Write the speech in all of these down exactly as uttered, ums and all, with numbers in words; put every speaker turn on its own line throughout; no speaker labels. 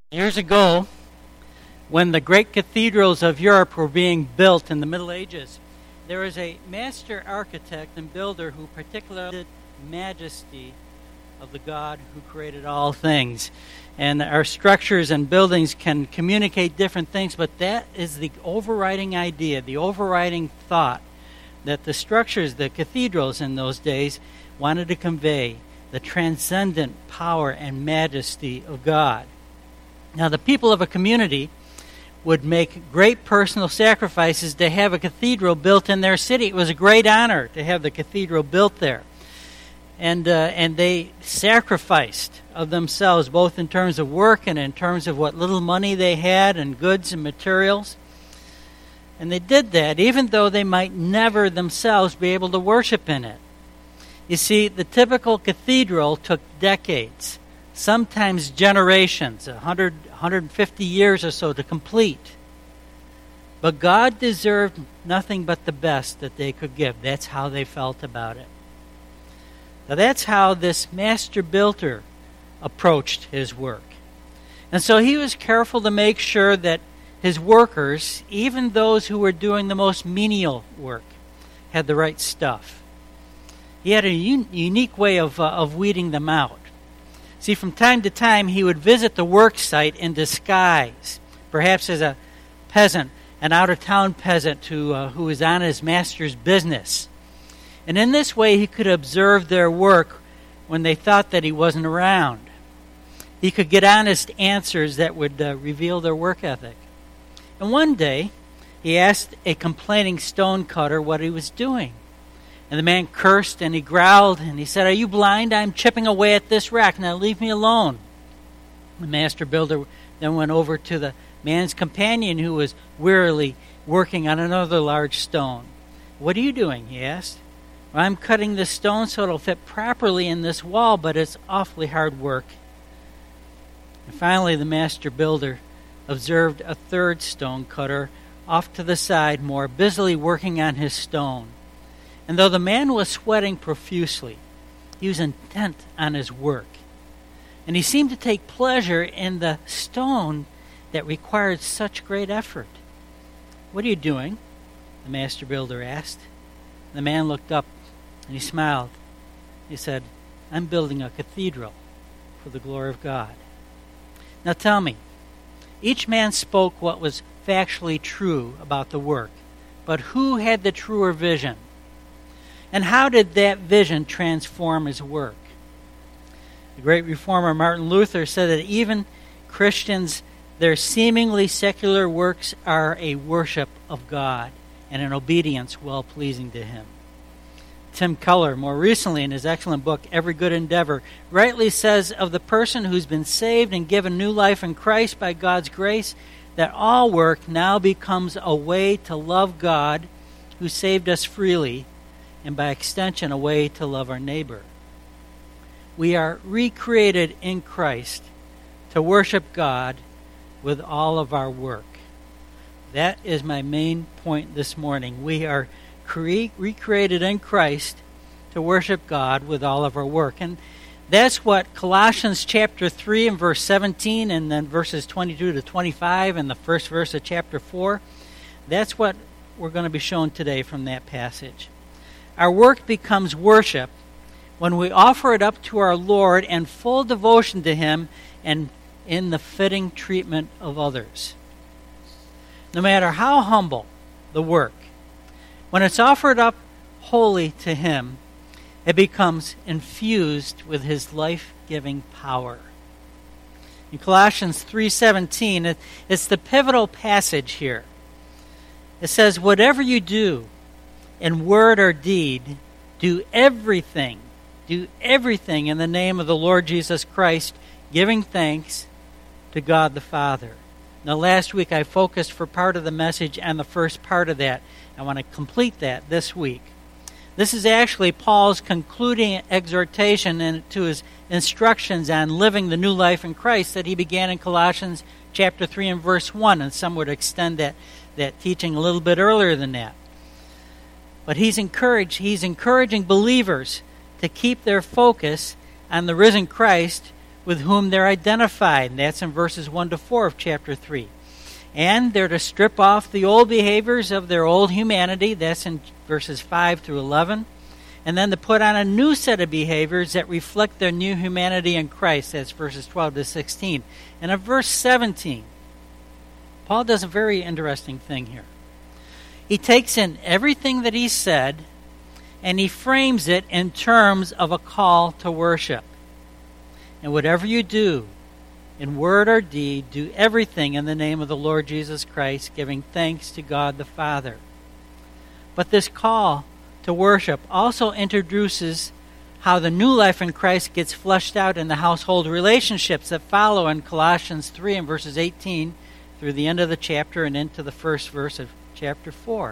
Years ago, when the great cathedrals of Europe were being built in the Middle Ages, there was a master architect and builder who particularly the majesty of the God who created all things. And our structures and buildings can communicate different things, but that is the overriding idea, the overriding thought that the structures, the cathedrals in those days, wanted to convey the transcendent power and majesty of God. Now, the people of a community would make great personal sacrifices to have a cathedral built in their city. It was a great honor to have the cathedral built there. And uh, and they sacrificed of themselves, both in terms of work and in terms of what little money they had and goods and materials. And they did that even though they might never themselves be able to worship in it. You see, the typical cathedral took decades, sometimes generations, one hundred, one hundred fifty years or so to complete. But God deserved nothing but the best that they could give. That's how they felt about it. Now that's how this master builder approached his work. And so he was careful to make sure that his workers, even those who were doing the most menial work, had the right stuff. He had a un- unique way of, uh, of weeding them out. See, from time to time, he would visit the work site in disguise, perhaps as a peasant, an out-of-town peasant who, uh, who was on his master's business. And in this way, he could observe their work when they thought that he wasn't around. He could get honest answers that would uh, reveal their work ethic. And one day, he asked a complaining stonecutter what he was doing. And the man cursed and he growled and he said, "Are you blind? I'm chipping away at this rack. Now leave me alone." The master builder then went over to the man's companion who was wearily working on another large stone. "What are you doing?" he asked. "Well, I'm cutting this stone so it'll fit properly in this wall, but it's awfully hard work." And finally, the master builder observed a third stone cutter off to the side, more busily working on his stone. And though the man was sweating profusely, he was intent on his work. And he seemed to take pleasure in the stone that required such great effort. "What are you doing?" the master builder asked. The man looked up and he smiled. He said, "I'm building a cathedral for the glory of God." Now tell me, each man spoke what was factually true about the work, but who had the truer vision? And how did that vision transform his work? The great reformer Martin Luther said that even Christians, their seemingly secular works are a worship of God and an obedience well-pleasing to Him. Tim Keller, more recently in his excellent book, Every Good Endeavor, rightly says of the person who's been saved and given new life in Christ by God's grace, that all work now becomes a way to love God who saved us freely, and by extension, a way to love our neighbor. We are recreated in Christ to worship God with all of our work. That is my main point this morning. We are cre- recreated in Christ to worship God with all of our work. And that's what Colossians chapter three and verse seventeen and then verses twenty-two to twenty-five and the first verse of chapter four, that's what we're going to be shown today from that passage. Our work becomes worship when we offer it up to our Lord in full devotion to Him and in the fitting treatment of others. No matter how humble the work, when it's offered up wholly to Him, it becomes infused with His life-giving power. In Colossians three seventeen, it's the pivotal passage here. It says, "Whatever you do, in word or deed, do everything, do everything in the name of the Lord Jesus Christ, giving thanks to God the Father." Now, last week I focused for part of the message on the first part of that. I want to complete that this week. This is actually Paul's concluding exhortation and to his instructions on living the new life in Christ that he began in Colossians chapter three and verse one, and some would extend that, that teaching a little bit earlier than that. But he's encouraged, he's encouraging believers to keep their focus on the risen Christ, with whom they're identified. And that's in verses one to four of chapter three. And they're to strip off the old behaviors of their old humanity. That's in verses five through eleven. And then to put on a new set of behaviors that reflect their new humanity in Christ. That's verses twelve to sixteen. And in verse seventeen, Paul does a very interesting thing here. He takes in everything that he said and he frames it in terms of a call to worship. And whatever you do, in word or deed, do everything in the name of the Lord Jesus Christ, giving thanks to God the Father. But this call to worship also introduces how the new life in Christ gets fleshed out in the household relationships that follow in Colossians three and verses eighteen through the end of the chapter and into the first verse of chapter four.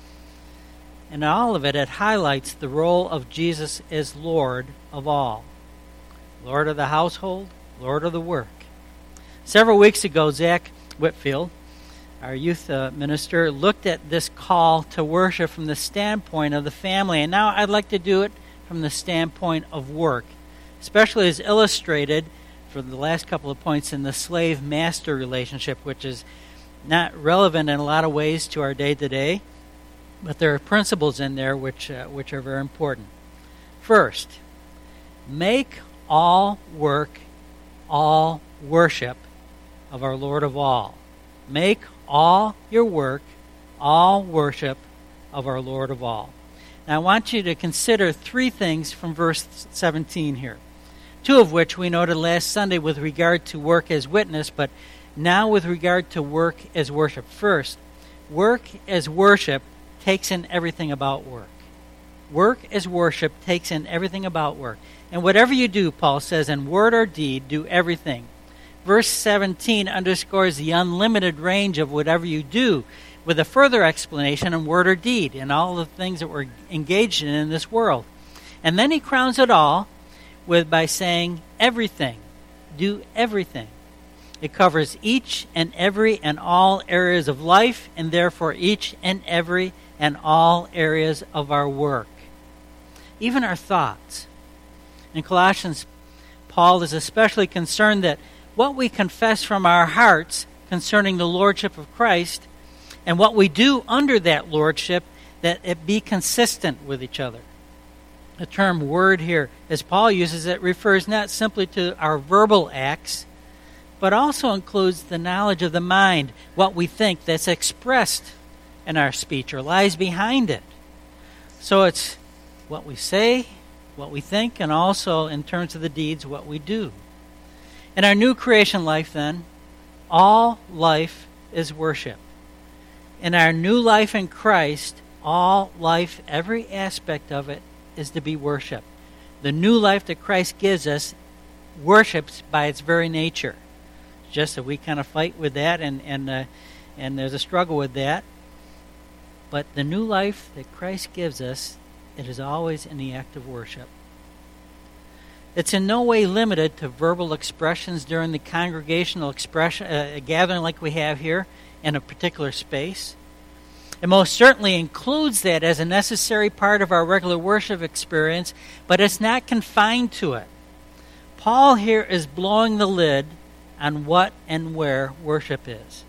And in all of it, it highlights the role of Jesus as Lord of all. Lord of the household, Lord of the work. Several weeks ago, Zach Whitfield, our youth uh, minister, looked at this call to worship from the standpoint of the family. And now I'd like to do it from the standpoint of work, especially as illustrated for the last couple of points in the slave-master relationship, which is not relevant in a lot of ways to our day-to-day, but there are principles in there which uh, which are very important. First, make all work, all worship of our Lord of all. Make all your work, all worship of our Lord of all. Now I want you to consider three things from verse seventeen here. Two of which we noted last Sunday with regard to work as witness, but now with regard to work as worship. First, work as worship takes in everything about work. Work as worship takes in everything about work. And whatever you do, Paul says, in word or deed, do everything. Verse seventeen underscores the unlimited range of whatever you do, with a further explanation in word or deed and all the things that we're engaged in in this world. And then he crowns it all with by saying everything. Do everything. It covers each and every and all areas of life, and therefore each and every and all areas of our work. Even our thoughts. In Colossians, Paul is especially concerned that what we confess from our hearts concerning the lordship of Christ and what we do under that lordship, that it be consistent with each other. The term word here, as Paul uses it, refers not simply to our verbal acts, but also includes the knowledge of the mind, what we think that's expressed in our speech or lies behind it. So it's what we say, what we think, and also in terms of the deeds, what we do. In our new creation life, then, all life is worship. In our new life in Christ, all life, every aspect of it, is to be worship. The new life that Christ gives us worships by its very nature. Just that we kind of fight with that, and and uh, and there's a struggle with that. But the new life that Christ gives us, it is always in the act of worship. It's in no way limited to verbal expressions during the congregational expression uh, gathering like we have here in a particular space. It most certainly includes that as a necessary part of our regular worship experience, but it's not confined to it. Paul here is blowing the lid on what and where worship is.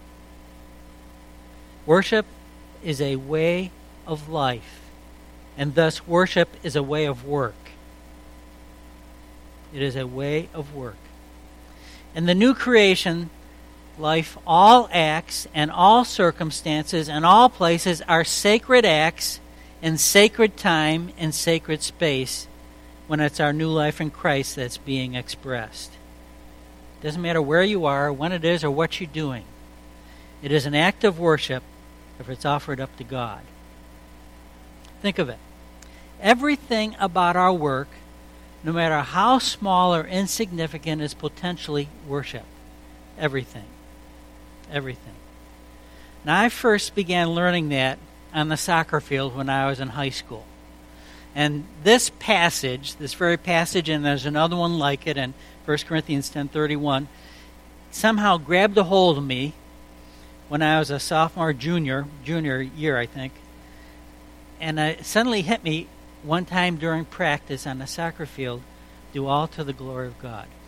Worship is a way of life, and thus worship is a way of work. It is a way of work. In the new creation life, all acts and all circumstances and all places are sacred acts in sacred time and sacred space when it's our new life in Christ that's being expressed. It doesn't matter where you are, when it is, or what you're doing. It is an act of worship if it's offered up to God. Think of it. Everything about our work, no matter how small or insignificant, is potentially worship. Everything. Everything. Now, I first began learning that on the soccer field when I was in high school. And this passage, this very passage, and there's another one like it in First Corinthians ten thirty-one, somehow grabbed a hold of me when I was a sophomore, junior, junior year, I think. And it suddenly hit me one time during practice on the soccer field, do all to the glory of God.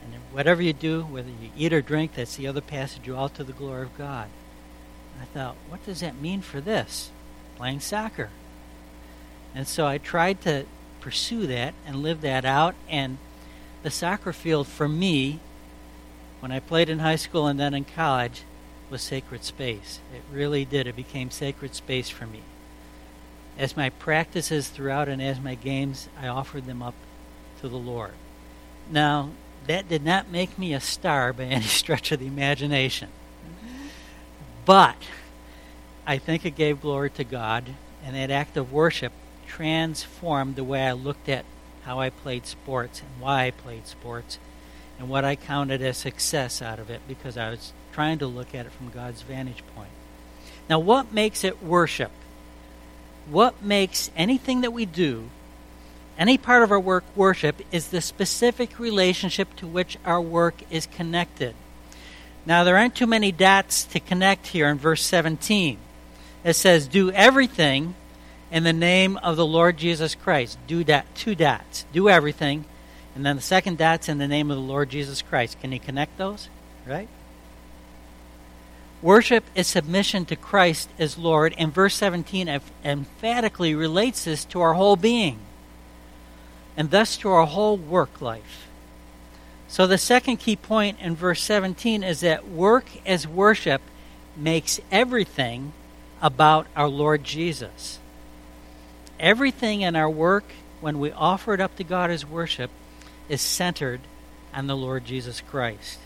And whatever you do, whether you eat or drink, that's the other passage, do all to the glory of God. And I thought, what does that mean for this? Playing soccer. And so I tried to pursue that and live that out. And the soccer field for me, when I played in high school and then in college, was sacred space. It really did. It became sacred space for me. As my practices throughout and as my games, I offered them up to the Lord. Now, that did not make me a star by any stretch of the imagination. But I think it gave glory to God, and that act of worship transformed the way I looked at how I played sports and why I played sports and what I counted as success out of it, because I was trying to look at it from God's vantage point. Now, what makes it worship? What makes anything that we do, any part of our work, worship, is the specific relationship to which our work is connected. Now, there aren't too many dots to connect here in verse seventeen. It says, do everything in the name of the Lord Jesus Christ. Do that, two dots. Do everything. And then the second dot's in the name of the Lord Jesus Christ. Can you connect those? Right? Worship is submission to Christ as Lord, and verse seventeen emphatically relates this to our whole being, and thus to our whole work life. So the second key point in verse seventeen is that work as worship makes everything about our Lord Jesus. Everything in our work, when we offer it up to God as worship, is centered on the Lord Jesus Christ.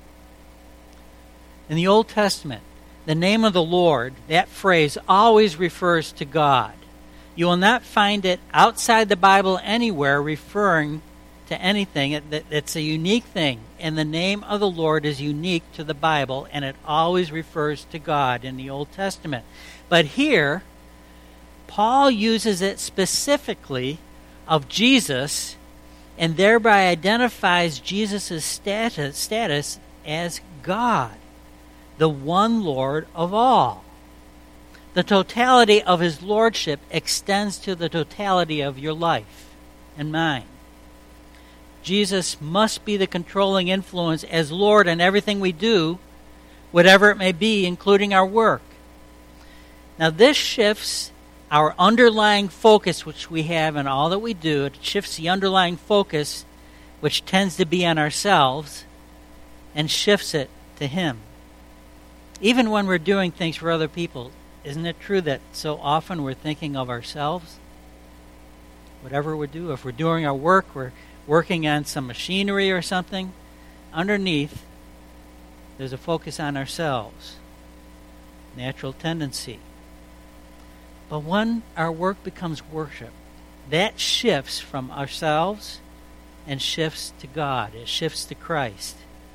In the Old Testament, the name of the Lord, that phrase always refers to God. You will not find it outside the Bible anywhere referring to anything. It's a unique thing. And the name of the Lord is unique to the Bible, and it always refers to God in the Old Testament. But here, Paul uses it specifically of Jesus, and thereby identifies Jesus' status, status as God, the one Lord of all. The totality of his lordship extends to the totality of your life and mine. Jesus must be the controlling influence as Lord in everything we do, whatever it may be, including our work. Now this shifts our underlying focus, which we have in all that we do. It shifts the underlying focus, which tends to be on ourselves, and shifts it to him. Even when we're doing things for other people, isn't it true that so often we're thinking of ourselves? Whatever we do, if we're doing our work, we're working on some machinery or something, underneath there's a focus on ourselves. Natural tendency. But when our work becomes worship, that shifts from ourselves and shifts to God. It shifts to Christ.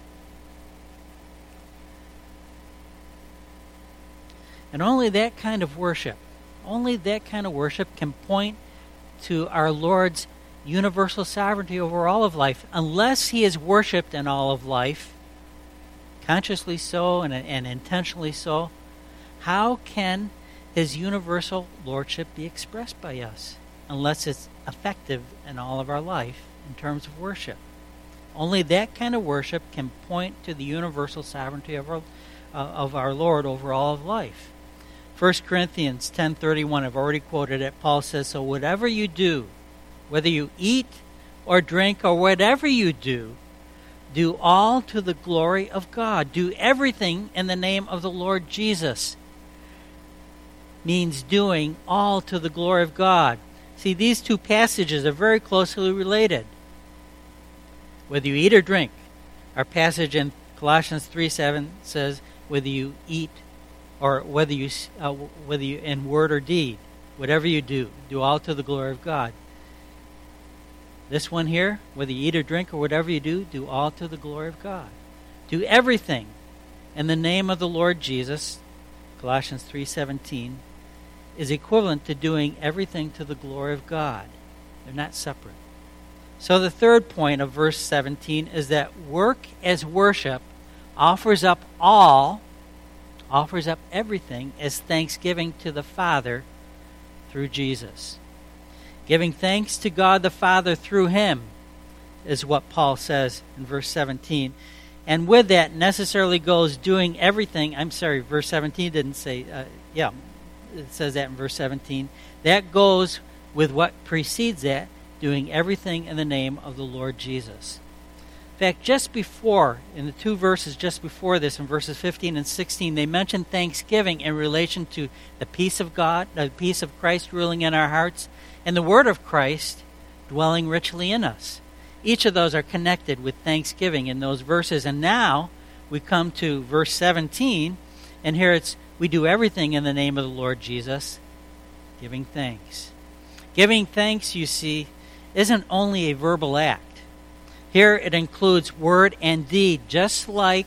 And only that kind of worship, only that kind of worship can point to our Lord's universal sovereignty over all of life. Unless he is worshipped in all of life, consciously so and, and intentionally so, how can his universal lordship be expressed by us? Unless it's effective in all of our life in terms of worship. Only that kind of worship can point to the universal sovereignty of our, uh, of our Lord over all of life. First Corinthians ten thirty-one, I've already quoted it. Paul says, so whatever you do, whether you eat or drink or whatever you do, do all to the glory of God. Do everything in the name of the Lord Jesus. Means doing all to the glory of God. See, these two passages are very closely related. Whether you eat or drink. Our passage in Colossians three seven says, whether you eat or whether you, uh, whether you in word or deed, whatever you do, do all to the glory of God. This one here, whether you eat or drink or whatever you do, do all to the glory of God. Do everything in the name of the Lord Jesus, Colossians three seventeen, is equivalent to doing everything to the glory of God. They're not separate. So the third point of verse seventeen is that work as worship offers up all, offers up everything as thanksgiving to the Father through Jesus. Giving thanks to God the Father through him is what Paul says in verse seventeen. And with that necessarily goes doing everything. I'm sorry, verse seventeen didn't say, uh, yeah, it says that in verse seventeen. That goes with what precedes that, doing everything in the name of the Lord Jesus. In fact, just before, in the two verses just before this, in verses fifteen and sixteen, they mention thanksgiving in relation to the peace of God, the peace of Christ ruling in our hearts, and the word of Christ dwelling richly in us. Each of those are connected with thanksgiving in those verses. And now we come to verse seventeen, and here it's, we do everything in the name of the Lord Jesus, giving thanks. Giving thanks, you see, isn't only a verbal act. Here it includes word and deed, just like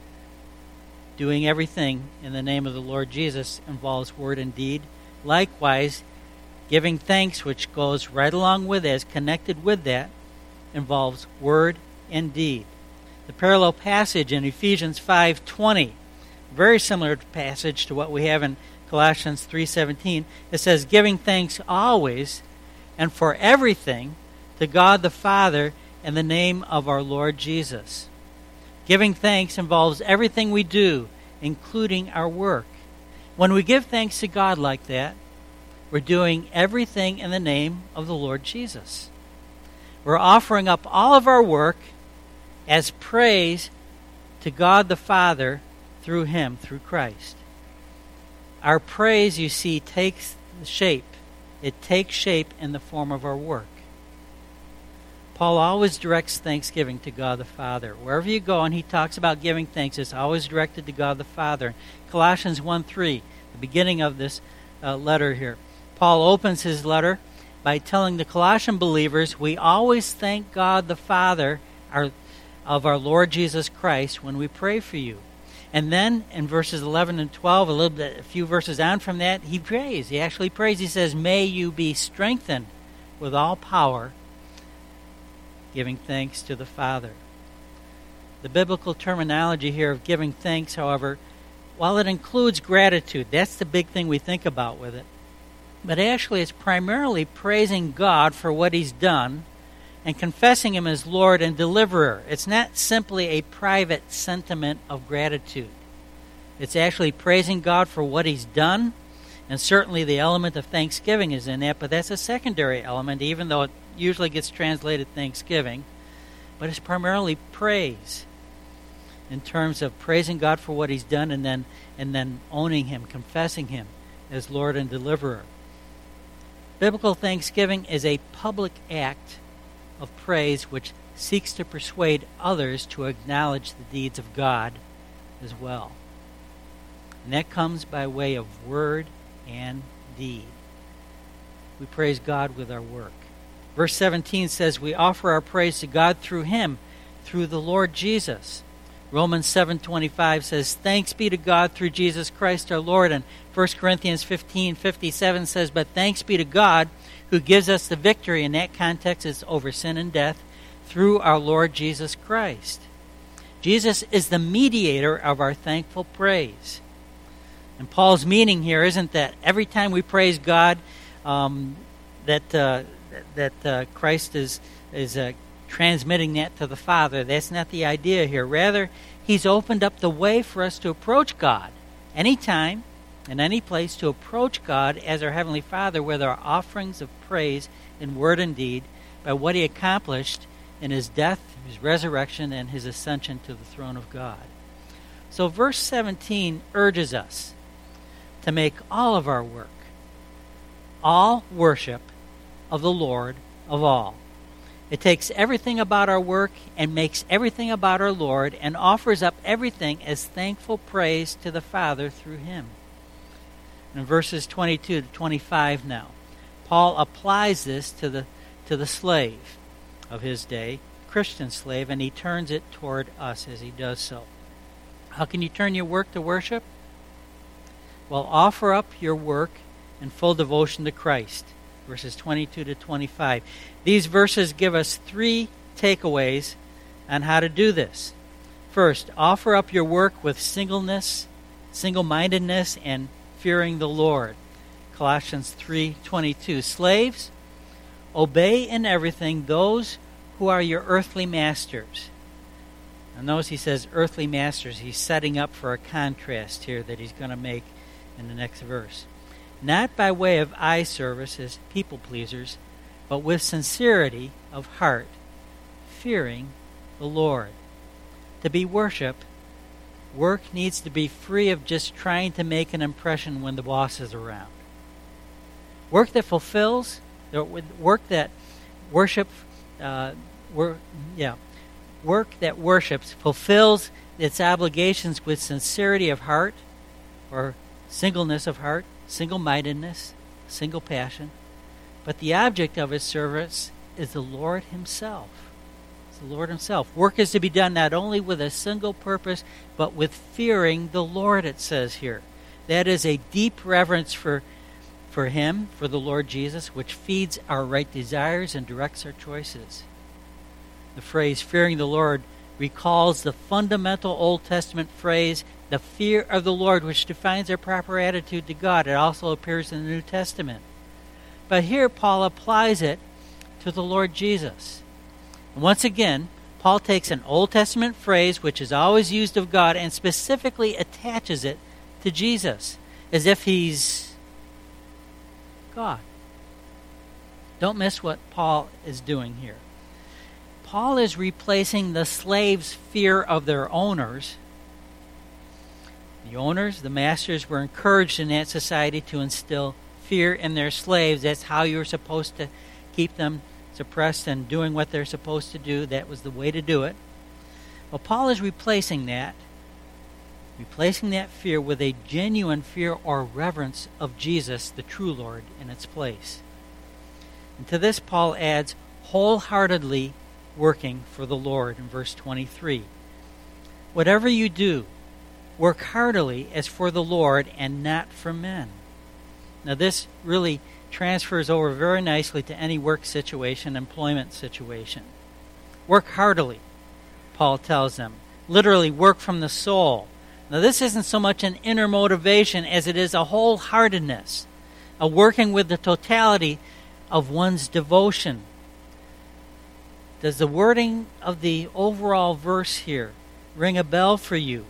doing everything in the name of the Lord Jesus involves word and deed. Likewise, giving thanks, which goes right along with it, is connected with that, involves word and deed. The parallel passage in Ephesians five twenty, very similar passage to what we have in Colossians three seventeen. It says, giving thanks always and for everything to God the Father in the name of our Lord Jesus. Giving thanks involves everything we do, including our work. When we give thanks to God like that, we're doing everything in the name of the Lord Jesus. We're offering up all of our work as praise to God the Father through Him, through Christ. Our praise, you see, takes shape. It takes shape in the form of our work. Paul always directs thanksgiving to God the Father. Wherever you go and he talks about giving thanks, it's always directed to God the Father. Colossians one three, the beginning of this uh, letter here, Paul opens his letter by telling the Colossian believers, we always thank God the Father our, of our Lord Jesus Christ when we pray for you. And then in verses eleven and twelve, a little bit, a few verses on from that, he prays. He actually prays. He says, may you be strengthened with all power, giving thanks to the Father. The biblical terminology here of giving thanks, however, while it includes gratitude, that's the big thing we think about with it, but actually it's primarily praising God for what He's done and confessing Him as Lord and Deliverer. It's not simply a private sentiment of gratitude. It's actually praising God for what He's done, and certainly the element of thanksgiving is in that, but that's a secondary element, even though it usually gets translated thanksgiving. But it's primarily praise in terms of praising God for what He's done and then and then owning Him, confessing Him as Lord and Deliverer. Biblical thanksgiving is a public act of praise which seeks to persuade others to acknowledge the deeds of God as well. And that comes by way of word and deed. We praise God with our work. Verse seventeen says we offer our praise to God through Him, through the Lord Jesus. Romans seven twenty-five says, thanks be to God through Jesus Christ our Lord. And First Corinthians fifteen fifty-seven says, but thanks be to God who gives us the victory. In that context, it's over sin and death through our Lord Jesus Christ. Jesus is the mediator of our thankful praise. And Paul's meaning here isn't that every time we praise God, um, that uh, that uh, Christ is is uh, transmitting that to the Father. That's not the idea here. Rather, He's opened up the way for us to approach God anytime, in any place, to approach God as our Heavenly Father with our offerings of praise in word and deed by what He accomplished in His death, His resurrection, and His ascension to the throne of God. So verse seventeen urges us to make all of our work, all worship of the Lord of all. It takes everything about our work and makes everything about our Lord and offers up everything as thankful praise to the Father through Him. In verses twenty-two to twenty-five now, Paul applies this to the to the slave of his day, Christian slave, and he turns it toward us as he does so. How can you turn your work to worship? Well, offer up your work in full devotion to Christ. Verses twenty-two to twenty-five. These verses give us three takeaways on how to do this. First, offer up your work with singleness, single-mindedness, and fearing the Lord. Colossians three twenty-two. Slaves, obey in everything those who are your earthly masters. Now notice he says earthly masters. He's setting up for a contrast here that he's going to make in the next verse. Not by way of eye service as people pleasers, but with sincerity of heart, fearing the Lord. To be worshiped, work needs to be free of just trying to make an impression when the boss is around. Work that fulfills, work that worship, uh, work, yeah, work that worships fulfills its obligations with sincerity of heart, or singleness of heart, single-mindedness, single passion. But the object of his service is the Lord himself. It's the Lord himself. Work is to be done not only with a single purpose, but with fearing the Lord, it says here. That is a deep reverence for, for him, for the Lord Jesus, which feeds our right desires and directs our choices. The phrase, fearing the Lord, recalls the fundamental Old Testament phrase, the fear of the Lord, which defines our proper attitude to God. It also appears in the New Testament. But here Paul applies it to the Lord Jesus. And once again, Paul takes an Old Testament phrase, which is always used of God, and specifically attaches it to Jesus, as if he's God. Don't miss what Paul is doing here. Paul is replacing the slaves' fear of their owners. The owners, the masters, were encouraged in that society to instill fear in their slaves. That's how you were supposed to keep them suppressed and doing what they're supposed to do. That was the way to do it. Well, Paul is replacing that, replacing that fear with a genuine fear or reverence of Jesus, the true Lord, in its place. And to this, Paul adds, wholeheartedly working for the Lord in verse twenty-three. Whatever you do, work heartily as for the Lord and not for men. Now this really transfers over very nicely to any work situation, employment situation. Work heartily, Paul tells them. Literally, work from the soul. Now this isn't so much an inner motivation as it is a wholeheartedness, a working with the totality of one's devotion. Does the wording of the overall verse here ring a bell for you?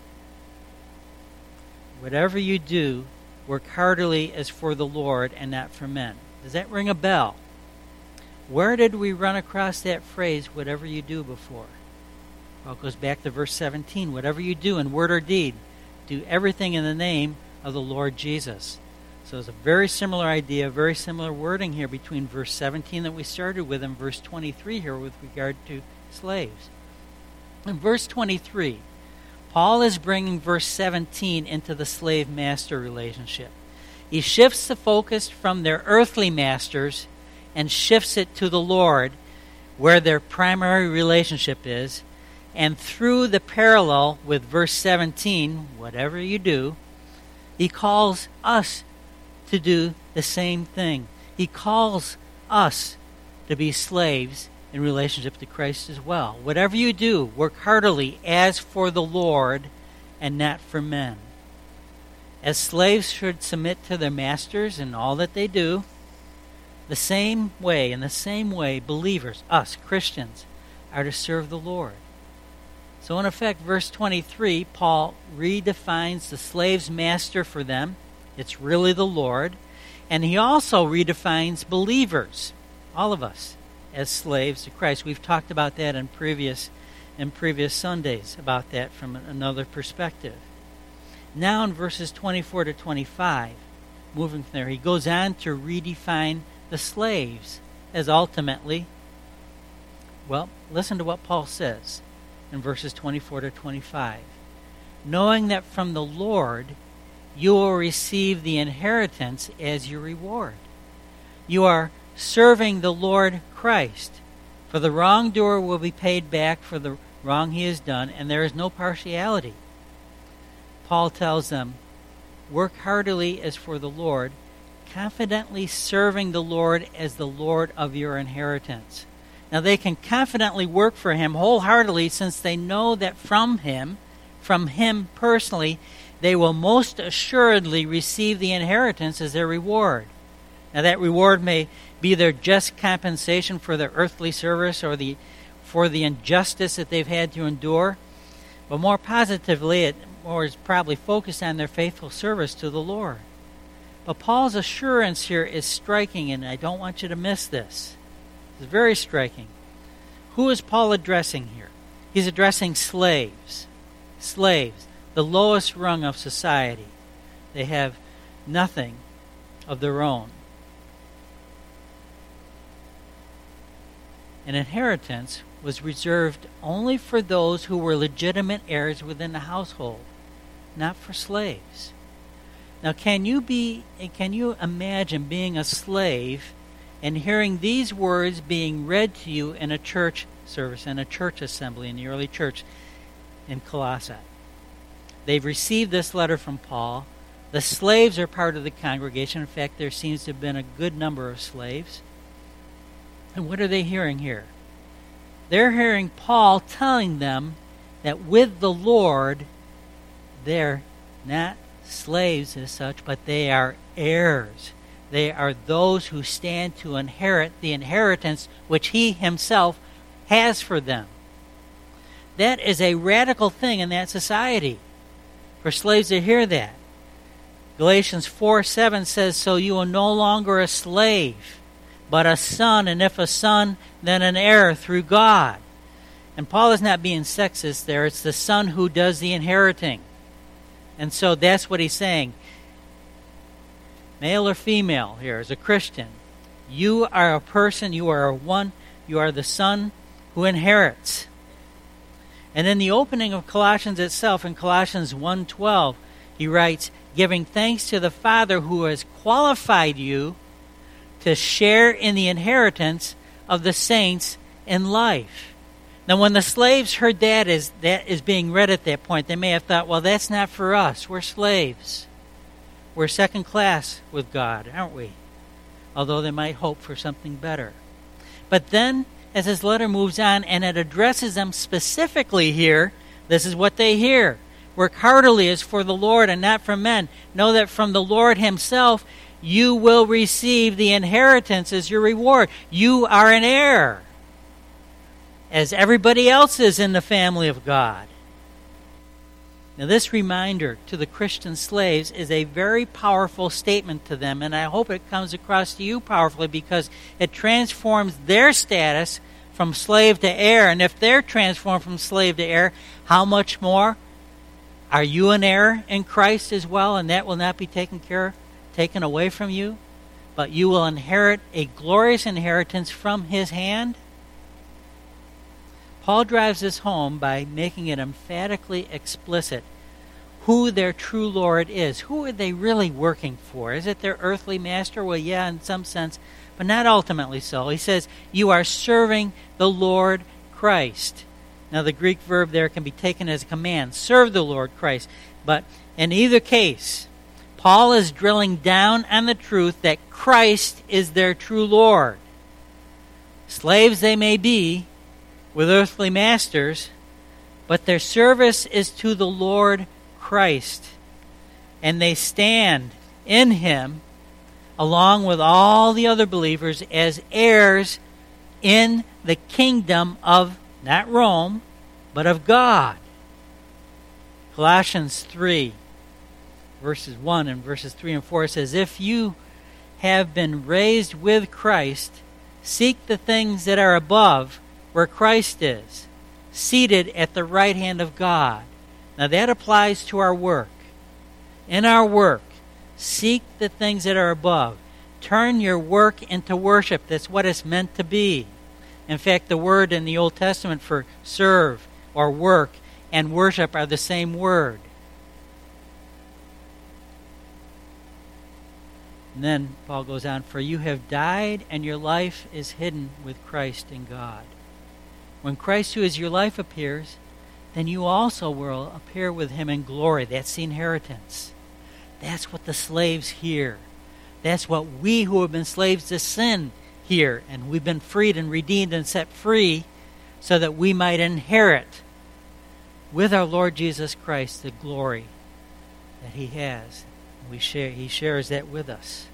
Whatever you do, work heartily as for the Lord and not for men. Does that ring a bell? Where did we run across that phrase, whatever you do, before? Well, it goes back to verse seventeen. Whatever you do in word or deed, do everything in the name of the Lord Jesus. So it's a very similar idea, very similar wording here between verse seventeen that we started with and verse twenty-three here with regard to slaves. In verse twenty-three, Paul is bringing verse seventeen into the slave-master relationship. He shifts the focus from their earthly masters and shifts it to the Lord, where their primary relationship is. And through the parallel with verse seventeen, whatever you do, he calls us to do the same thing. He calls us to be slaves in relationship to Christ as well. Whatever you do, work heartily as for the Lord and not for men. As slaves should submit to their masters in all that they do, the same way, in the same way, believers, us, Christians, are to serve the Lord. So in effect, verse twenty-three, Paul redefines the slave's master for them. It's really the Lord. And he also redefines believers, all of us, as slaves to Christ. We've talked about that in previous in previous Sundays, about that from another perspective. Now in verses twenty-four to twenty-five, moving from there, he goes on to redefine the slaves as ultimately, well, listen to what Paul says in verses twenty-four to twenty-five. Knowing that from the Lord you will receive the inheritance as your reward. You are serving the Lord Christ. For the wrongdoer will be paid back for the wrong he has done, and there is no partiality. Paul tells them, work heartily as for the Lord, confidently serving the Lord as the Lord of your inheritance. Now they can confidently work for him wholeheartedly, since they know that from him, from him personally, they will most assuredly receive the inheritance as their reward. Now that reward may be their just compensation for their earthly service or the for the injustice that they've had to endure, but more positively, it more is probably focused on their faithful service to the Lord. But Paul's assurance here is striking, and I don't want you to miss this. It's very striking. Who is Paul addressing here? He's addressing slaves. Slaves, the lowest rung of society. They have nothing of their own. An inheritance was reserved only for those who were legitimate heirs within the household, not for slaves. Now, can you be? Can you imagine being a slave and hearing these words being read to you in a church service, in a church assembly in the early church in Colossae? They've received this letter from Paul. The slaves are part of the congregation. In fact, there seems to have been a good number of slaves. And what are they hearing here? They're hearing Paul telling them that with the Lord, they're not slaves as such, but they are heirs. They are those who stand to inherit the inheritance which he himself has for them. That is a radical thing in that society, for slaves to hear that. Galatians four seven says, "So you are no longer a slave, but a son, and if a son, then an heir through God." And Paul is not being sexist there. It's the son who does the inheriting. And so that's what he's saying. Male or female here, as a Christian, you are a person, you are a one, you are the son who inherits. And in the opening of Colossians itself, in Colossians one twelve, he writes, "Giving thanks to the Father who has qualified you to share in the inheritance of the saints in life." Now, when the slaves heard that is that is being read at that point, they may have thought, well, that's not for us. We're slaves. We're second class with God, aren't we? Although they might hope for something better. But then, as his letter moves on, and it addresses them specifically here, this is what they hear. "Work heartily as for the Lord and not for men. Know that from the Lord himself you will receive the inheritance as your reward." You are an heir, as everybody else is in the family of God. Now, this reminder to the Christian slaves is a very powerful statement to them, and I hope it comes across to you powerfully because it transforms their status from slave to heir. And if they're transformed from slave to heir, how much more are you an heir in Christ as well? And that will not be taken care, taken away from you, but you will inherit a glorious inheritance from his hand. Paul drives this home by making it emphatically explicit who their true Lord is. Who are they really working for? Is it their earthly master? Well, yeah, in some sense, but not ultimately so. He says, you are serving the Lord Christ. Now, the Greek verb there can be taken as a command. Serve the Lord Christ. But in either case, Paul is drilling down on the truth that Christ is their true Lord. Slaves they may be, with earthly masters, but their service is to the Lord Christ. And they stand in him along with all the other believers as heirs in the kingdom of not Rome, but of God. Colossians three, verses one and verses three and four says, "If you have been raised with Christ, seek the things that are above, where Christ is, seated at the right hand of God." Now that applies to our work. In our work, seek the things that are above. Turn your work into worship. That's what it's meant to be. In fact, the word in the Old Testament for serve or work and worship are the same word. And then Paul goes on, "For you have died, and your life is hidden with Christ in God." When Christ, who is your life, appears, then you also will appear with him in glory. That's the inheritance. That's what the slaves hear. That's what we who have been slaves to sin hear. And we've been freed and redeemed and set free so that we might inherit with our Lord Jesus Christ the glory that he has. We share, he shares that with us.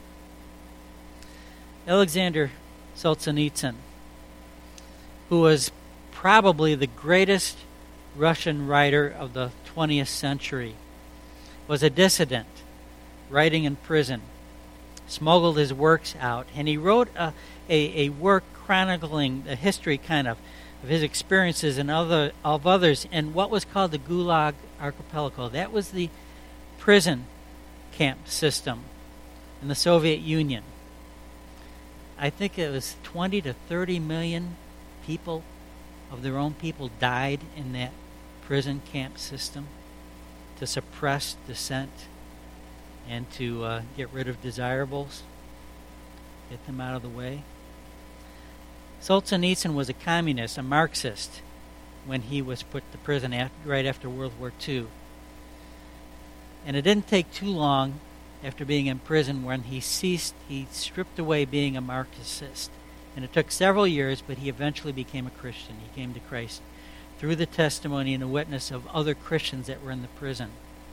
Alexander Solzhenitsyn, who was probably the greatest Russian writer of the twentieth century, was a dissident writing in prison, smuggled his works out, and he wrote a, a, a work chronicling the history kind of of his experiences and other of others in what was called the Gulag Archipelago. That was the prison camp system in the Soviet Union. I think it was twenty to thirty million people of their own people died in that prison camp system to suppress dissent and to uh, get rid of desirables, get them out of the way. Solzhenitsyn was a communist, a Marxist, when he was put to prison after, right after World War Two. And it didn't take too long after being in prison when he ceased, he stripped away being a Marxist. And it took several years, but he eventually became a Christian. He came to Christ through the testimony and the witness of other Christians that were in the prison.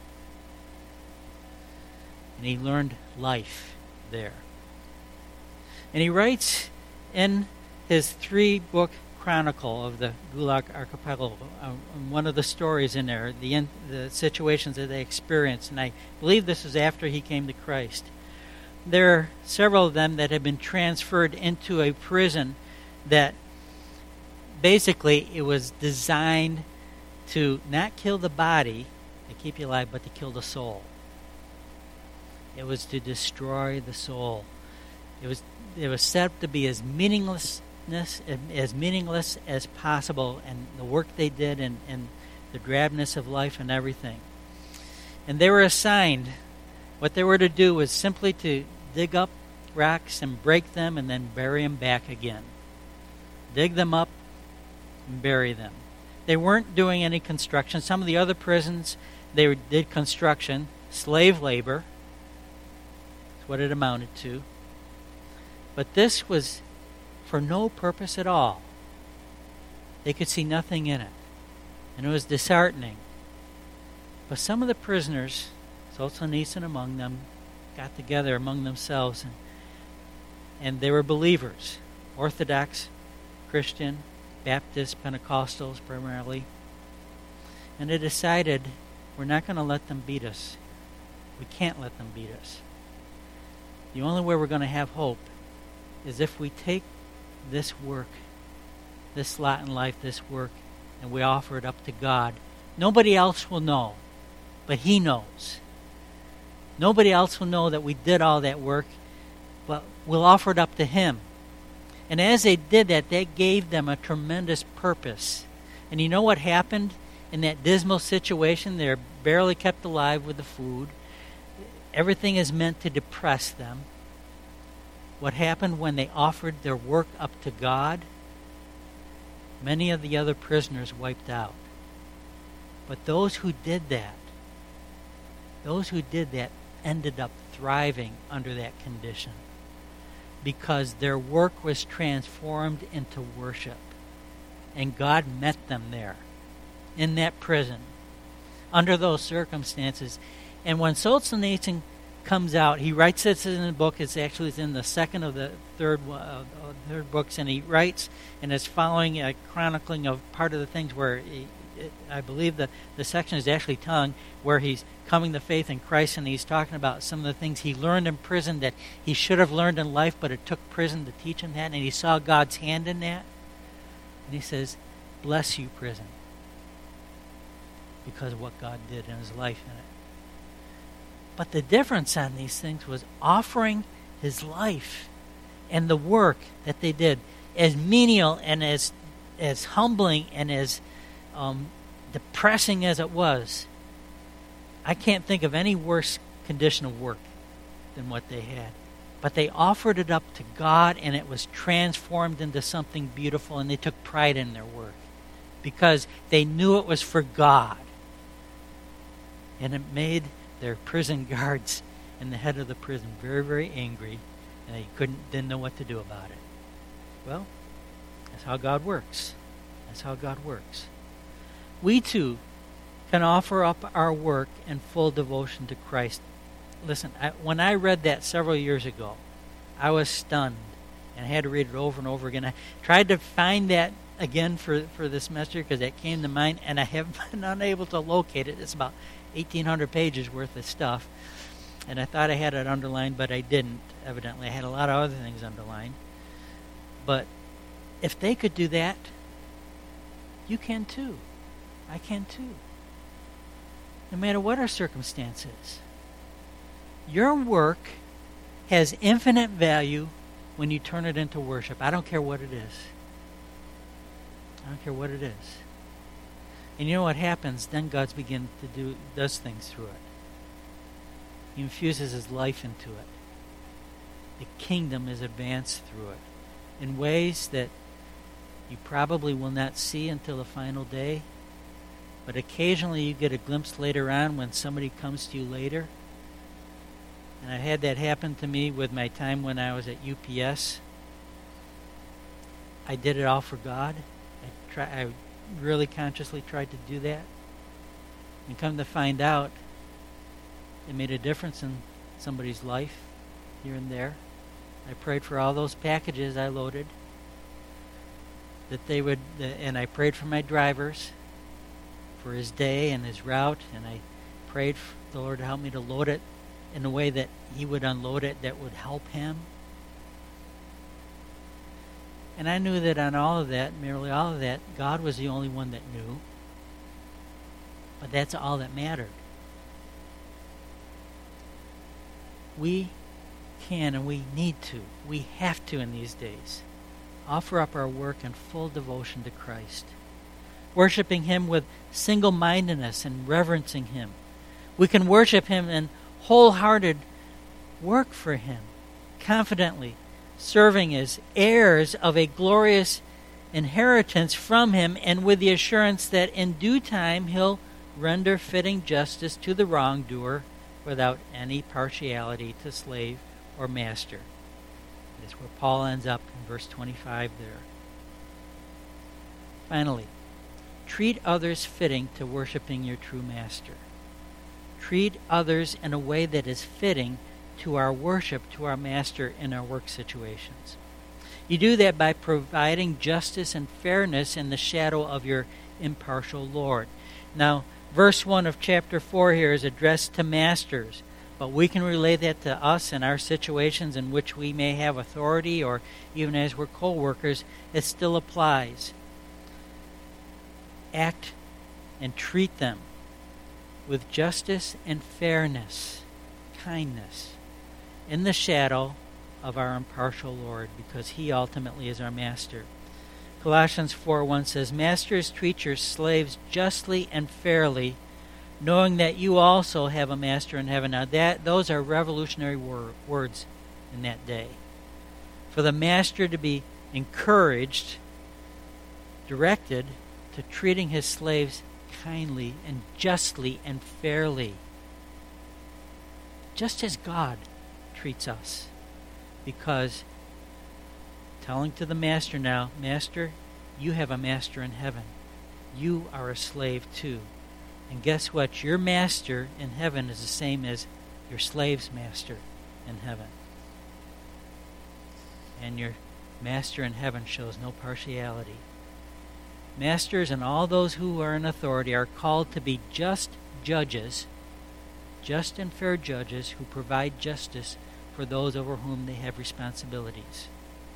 And he learned life there. And he writes in his three-book chronicle of the Gulag Archipelago, uh, one of the stories in there, the, in, the situations that they experienced, and I believe this was after he came to Christ. There are several of them that have been transferred into a prison that basically it was designed to not kill the body, to keep you alive, but to kill the soul. It was to destroy the soul. It was it was set up to be as meaningless as meaningless as possible, and the work they did and, and the drabness of life and everything. And they were assigned, what they were to do was simply to dig up rocks and break them and then bury them back again. Dig them up and bury them. They weren't doing any construction. Some of the other prisons, they did construction, slave labor. That's what it amounted to. But this was for no purpose at all. They could see nothing in it. And it was disheartening. But some of the prisoners, Solzhenitsyn among them, got together among themselves, and, and they were believers, Orthodox, Christian, Baptist, Pentecostals primarily. And they decided, we're not going to let them beat us. We can't let them beat us. The only way we're going to have hope is if we take this work, this lot in life, this work, and we offer it up to God. Nobody else will know, but He knows. Nobody else will know that we did all that work, but we'll offer it up to Him. And as they did that, that gave them a tremendous purpose. And you know what happened in that dismal situation? They're barely kept alive with the food. Everything is meant to depress them. What happened when they offered their work up to God? Many of the other prisoners wiped out. But those who did that, those who did that ended up thriving under that condition because their work was transformed into worship. And God met them there in that prison under those circumstances. And when Solzhenitsyn comes out, he writes this in the book. It's actually in the second of the third uh, third books, and he writes, and it's following a chronicling of part of the things where he, it, I believe the the section is actually telling where he's coming to faith in Christ, and he's talking about some of the things he learned in prison that he should have learned in life, but it took prison to teach him that, and he saw God's hand in that. And he says, "Bless you, prison," because of what God did in his life in it. But the difference on these things was offering his life and the work that they did, as menial and as as humbling and as um, depressing as it was. I can't think of any worse condition of work than what they had. But they offered it up to God, and it was transformed into something beautiful, and they took pride in their work because they knew it was for God. And it made their prison guards and the head of the prison very, very angry, and they couldn't didn't know what to do about it. Well, that's how God works. That's how God works. We too can offer up our work in full devotion to Christ. Listen, I, when I read that several years ago, I was stunned and I had to read it over and over again. I tried to find that again for, for this semester because it came to mind, and I have been unable to locate it. It's about eighteen hundred pages worth of stuff, and I thought I had it underlined, but I didn't, evidently. I had a lot of other things underlined. But if they could do that, you can too. I can too. No matter what our circumstances. Your work has infinite value when you turn it into worship. I don't care what it is. I don't care what it is. And you know what happens? Then God's begin to do does things through it. He infuses his life into it. The kingdom is advanced through it in ways that you probably will not see until the final day. But occasionally you get a glimpse later on when somebody comes to you later. And I had that happen to me with my time when I was at U P S. I did it all for God. I, try, I really consciously tried to do that. And come to find out, it made a difference in somebody's life here and there. I prayed for all those packages I loaded, that they would, and I prayed for my drivers, for his day and his route, and I prayed for the Lord to help me to load it in a way that he would unload it that would help him. And I knew that on all of that, merely all of that, God was the only one that knew. But that's all that mattered. We can and we need to, we have to in these days, offer up our work in full devotion to Christ, worshiping him with single-mindedness and reverencing him. We can worship him in wholehearted work for him, confidently serving as heirs of a glorious inheritance from him, and with the assurance that in due time he'll render fitting justice to the wrongdoer without any partiality to slave or master. That's where Paul ends up in verse twenty-five there. Finally, treat others fitting to worshiping your true master. Treat others in a way that is fitting to our worship to our master in our work situations. You do that by providing justice and fairness in the shadow of your impartial Lord. Now, verse one of chapter four here is addressed to masters, but we can relate that to us in our situations in which we may have authority, or even as we're co-workers, it still applies. Act and treat them with justice and fairness, kindness, in the shadow of our impartial Lord, because he ultimately is our master. Colossians four one says, "Masters, treat your slaves justly and fairly, knowing that you also have a master in heaven." Now, that those are revolutionary wor- words in that day. For the master to be encouraged, directed to treating his slaves kindly and justly and fairly, just as God treats us. Because telling to the master now, "Master, you have a master in heaven. You are a slave too. And guess what? Your master in heaven is the same as your slave's master in heaven. And your master in heaven shows no partiality." Masters and all those who are in authority are called to be just judges, just and fair judges who provide justice for those over whom they have responsibilities.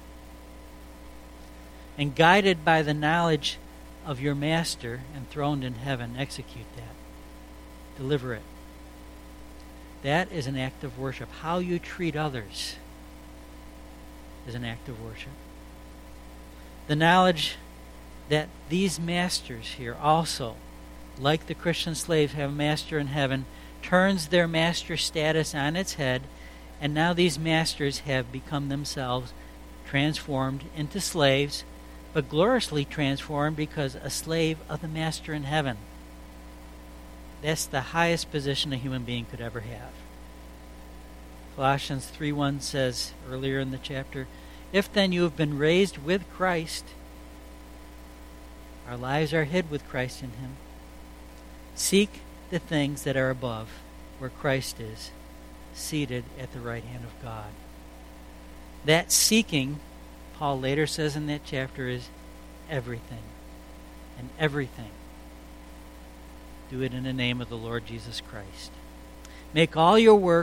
And guided by the knowledge of your master enthroned in heaven, execute that. Deliver it. That is an act of worship. How you treat others is an act of worship. The knowledge that these masters here also, like the Christian slaves, have a master in heaven, turns their master status on its head, and now these masters have become themselves transformed into slaves, but gloriously transformed because a slave of the master in heaven. That's the highest position a human being could ever have. Colossians three one says earlier in the chapter, "If then you have been raised with Christ," our lives are hid with Christ in him, "seek the things that are above, where Christ is, seated at the right hand of God." That seeking, Paul later says in that chapter, is everything. And everything, do it in the name of the Lord Jesus Christ. Make all your work,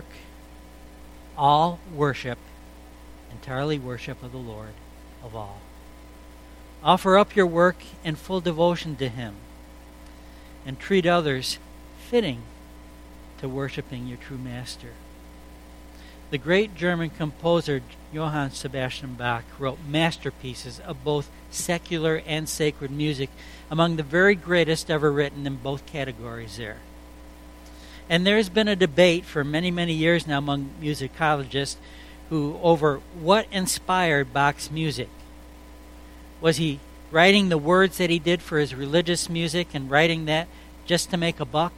all worship, entirely worship of the Lord of all. Offer up your work in full devotion to Him, and treat others fitting to worshiping your true Master. The great German composer Johann Sebastian Bach wrote masterpieces of both secular and sacred music, among the very greatest ever written in both categories there. And there's been a debate for many, many years now among musicologists who over what inspired Bach's music. Was he writing the words that he did for his religious music and writing that just to make a buck?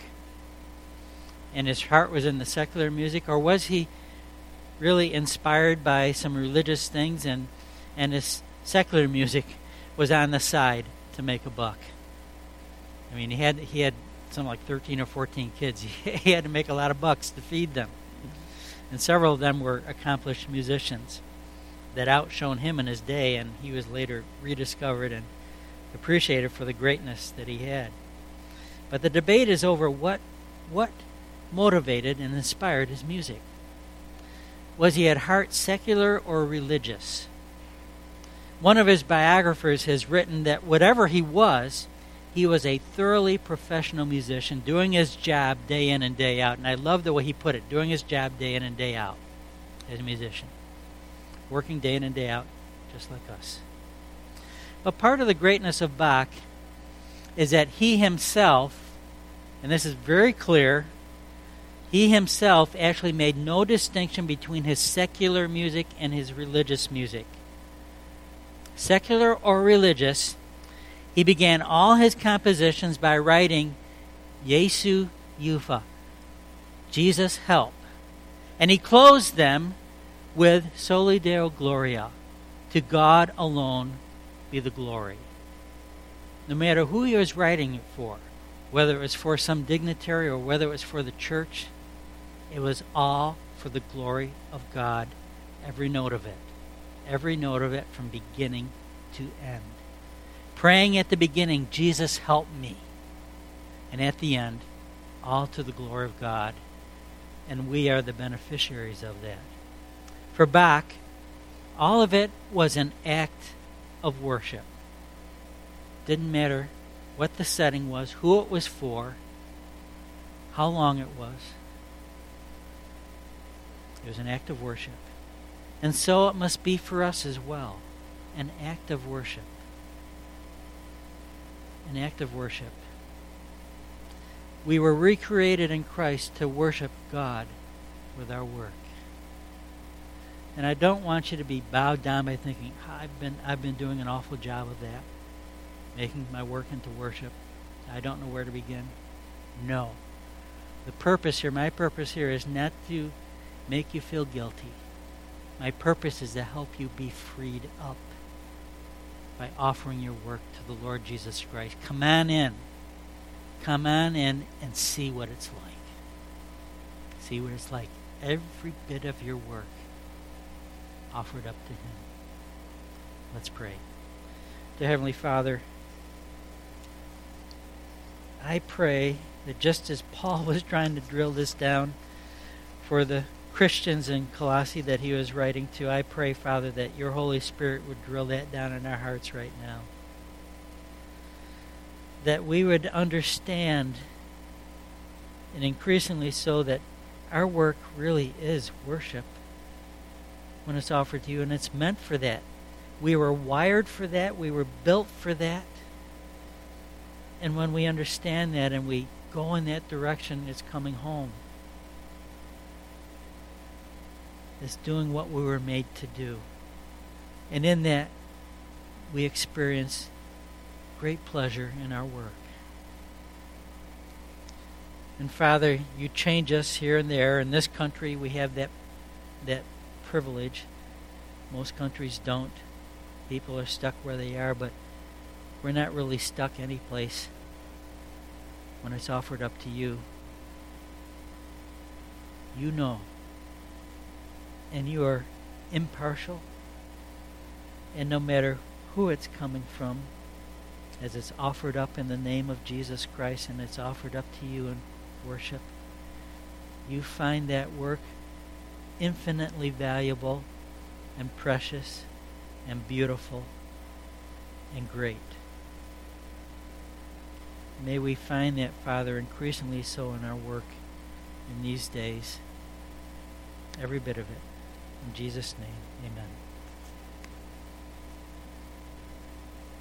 And his heart was in the secular music? Or was he really inspired by some religious things and, and his secular music was on the side to make a buck? I mean, he had he had something like thirteen or fourteen kids. He had to make a lot of bucks to feed them. And several of them were accomplished musicians that outshone him in his day, and he was later rediscovered and appreciated for the greatness that he had. But the debate is over what what motivated and inspired his music. Was he at heart secular or religious? One of his biographers has written that whatever he was, he was a thoroughly professional musician doing his job day in and day out. And I love the way he put it, doing his job day in and day out as a musician. Working day in and day out, just like us. But part of the greatness of Bach is that he himself, and this is very clear, he himself actually made no distinction between his secular music and his religious music. Secular or religious, he began all his compositions by writing Jesu Hilfe, Jesus help. And he closed them with Soli Deo Gloria, to God alone be the glory. No matter who he was writing it for, whether it was for some dignitary or whether it was for the church, it was all for the glory of God, every note of it. Every note of it from beginning to end. Praying at the beginning, Jesus help me. And at the end, all to the glory of God. And we are the beneficiaries of that. For Bach, all of it was an act of worship. Didn't matter what the setting was, who it was for, how long it was. It was an act of worship. And so it must be for us as well. An act of worship. An act of worship. We were recreated in Christ to worship God with our work. And I don't want you to be bowed down by thinking, I've been I've been doing an awful job of that, making my work into worship. I don't know where to begin. No. The purpose here, my purpose here is not to make you feel guilty. My purpose is to help you be freed up by offering your work to the Lord Jesus Christ. Come on in. Come on in and see what it's like. See what it's like. Every bit of your work offered up to Him. Let's pray. Dear Heavenly Father, I pray that just as Paul was trying to drill this down for the Christians in Colossae that he was writing to, I pray, Father, that your Holy Spirit would drill that down in our hearts right now. That we would understand, and increasingly so, that our work really is worship when it's offered to you, and it's meant for that. We were wired for that. We were built for that. And when we understand that and we go in that direction, it's coming home. It's doing what we were made to do. And in that, we experience great pleasure in our work. And Father, you change us here and there. In this country, we have that that privilege. Most countries don't. People are stuck where they are, but we're not really stuck any place when it's offered up to you. You know. And you are impartial. And no matter who it's coming from, as it's offered up in the name of Jesus Christ and it's offered up to you in worship, you find that work infinitely valuable and precious and beautiful and great. May we find that, Father, increasingly so in our work in these days. Every bit of it. In Jesus' name, amen.